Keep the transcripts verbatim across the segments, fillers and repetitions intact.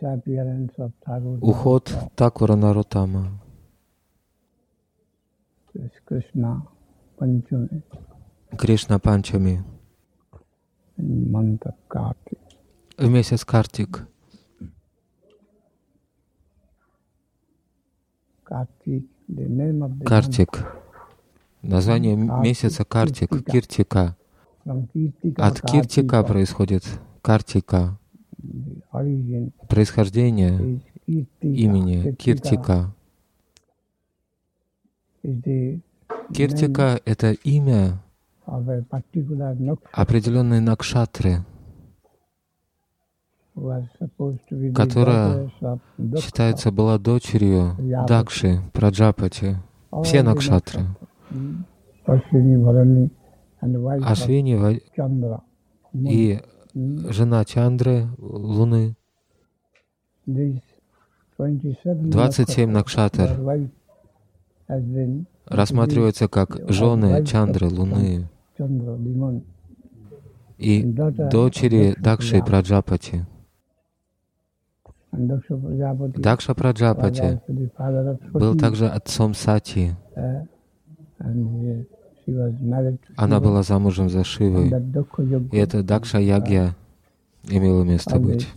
уход Такура Нароттама. Кришна Панчами. В месяц Картик. Картик. Название месяца Картик, Киртика. От Киртика происходит Картика. Происхождение имени Киртика. Киртика — это имя определенной накшатры, которая считается была дочерью Дакши, Праджапати. Все накшатры. Ашвини и жена Чандры, Луны. двадцать семь накшатр рассматриваются как жены Чандры, Луны и дочери Дакши Праджапати. Дакша Праджапати был также отцом Сати. Она была замужем за Шивой, и это Дакша Ягья имело место быть.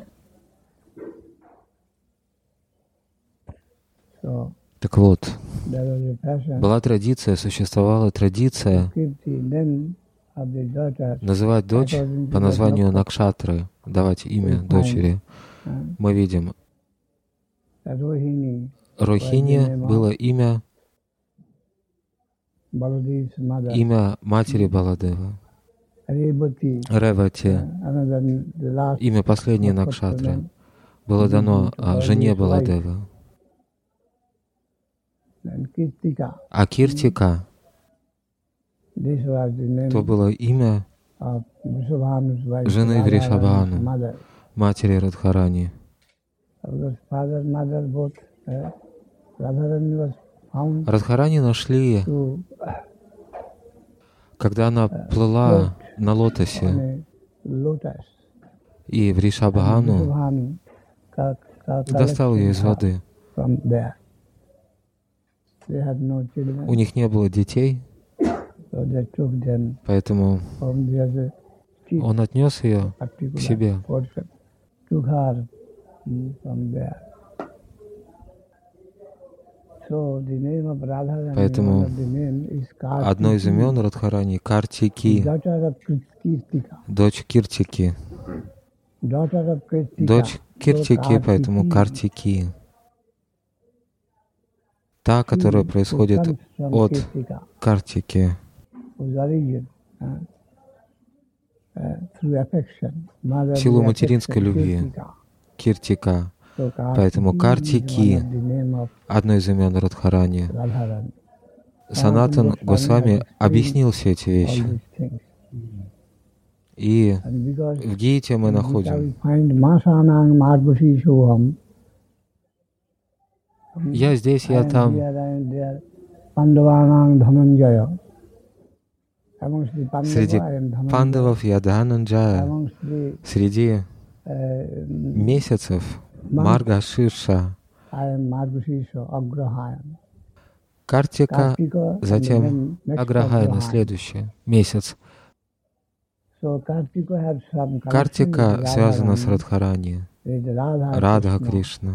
Так вот, была традиция, существовала традиция называть дочь по названию Накшатры, давать имя дочери. Мы видим, Рохини было имя, имя матери Баладева. Ревати, имя последней Накшатры, было дано жене Баладева. А Киртика, то было имя жены Вришабхану, матери Радхарани. Радхарани нашли, когда она плыла на лотосе, и Вришабхану достал ее из воды. У них не было детей, поэтому он отнес ее к себе. Поэтому одно из имен Радхарани — Картики, дочь Киртики. Дочь Киртики, поэтому Картики. Та, которая происходит от Картики. В силу материнской любви. Киртика. Поэтому Картики — одно из имен Радхарани. Санатан Госвами объяснил все эти вещи. И в Гите мы находим: я здесь, я там. Среди пандавов я Дхананджая. Среди месяцев Марга Ширша. Картика, затем Аграхайна, следующий месяц. Картика связана с Радхарани, Радха Кришна.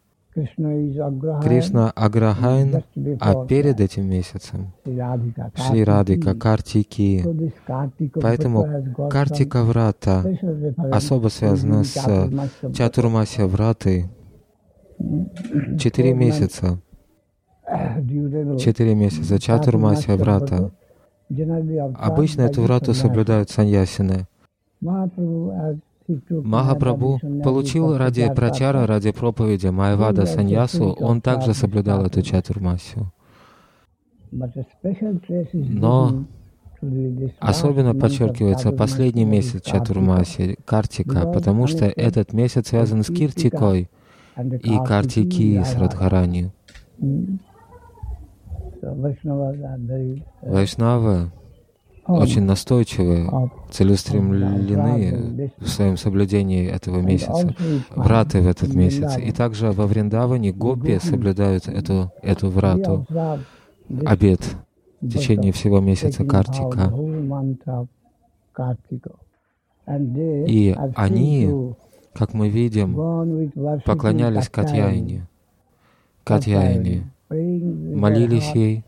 Кришна Аграхайн, а перед этим месяцем Шри Радхика, Картики. Поэтому Картика Врата особо связана с Чатурмасья Вратой. Четыре месяца. Четыре месяца. Чатурмасья Врата. Обычно эту врату соблюдают саньясины. Махапрабху получил ради прачара, ради проповеди Майявада саньясу, он также соблюдал эту чатурмасью. Но особенно подчеркивается последний месяц чатурмаси, Картика, потому что этот месяц связан с Киртикой и Картики с Радхарани. Вайшнавы очень настойчивы, целеустремлены в своем соблюдении этого месяца, враты в этот месяц. И также во Вриндаване гопи соблюдают эту, эту врату, обет в течение всего месяца Картика. И они, как мы видим, поклонялись Катьяйне, Катьяйне, молились ей.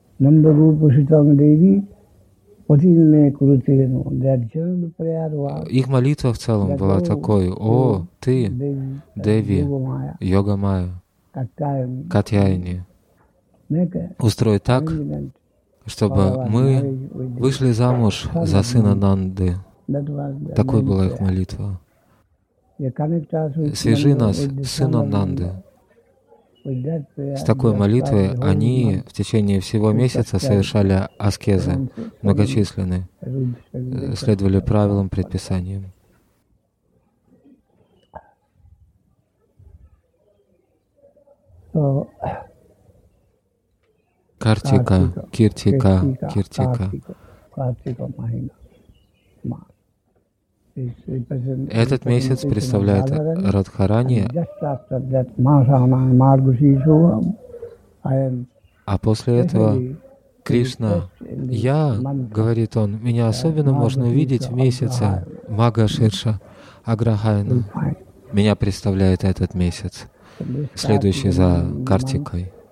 Их молитва в целом была такой: «О, ты, Деви, Йога Майя, Катьяйни, устрой так, чтобы мы вышли замуж за сына Нанды». Такой была их молитва. «Свяжи нас с сыном Нанды». С такой молитвой они в течение всего месяца совершали аскезы, многочисленные, следовали правилам, предписаниям. Картика, Киртика, Киртика. Этот месяц представляет Радхарани, а после этого Кришна, я, говорит он, меня особенно можно увидеть в месяце Мага Ширша Аграхайна. Меня представляет этот месяц, следующий за Картикой.